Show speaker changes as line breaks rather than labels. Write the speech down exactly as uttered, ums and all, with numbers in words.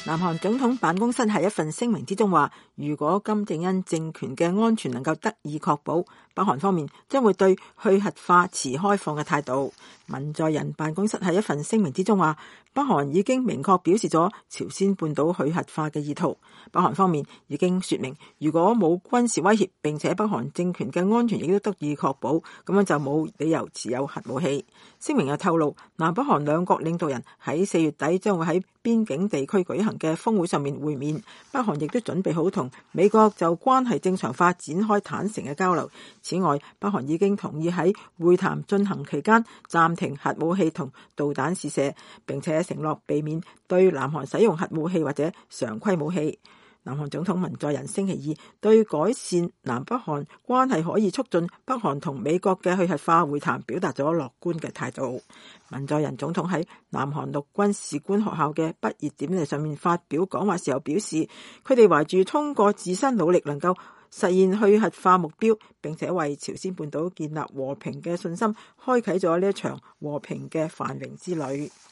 南韓總統辦公室喺一份聲明之中話，如果金正恩政權嘅安全能夠得以確保，北韓方面將會對去核化持開放嘅態度。文在寅辦公室喺一份聲明之中話，北韓已經明確表示咗朝鮮半島去核化嘅意圖。北韓方面已經說明，如果冇軍事威脅，並且北韓政權嘅安全亦都得以確保，咁樣就冇理由持有核武器。聲明又透露，南北韓兩國領導人喺四月底將會喺邊境地區舉行嘅峰會上面會面。北韓亦都準備好同美國就關係正常化展開坦誠嘅交流。此外，北韓已經同意喺會談進行期間暫停核武器同導彈試射，並且承諾避免對南韓使用核武器或者常規武器。南韓總統文在寅星期二對改善南北韓關係可以促進北韓同美國嘅去核化會談表達咗樂觀嘅態度。文在寅總統喺南韓陸軍士官學校嘅畢業典禮上面發表講話時候表示，佢哋懷住通過自身努力能夠實現去核化目標，並且為朝鮮半島建立和平嘅信心，開啟咗呢一場和平嘅繁榮之旅。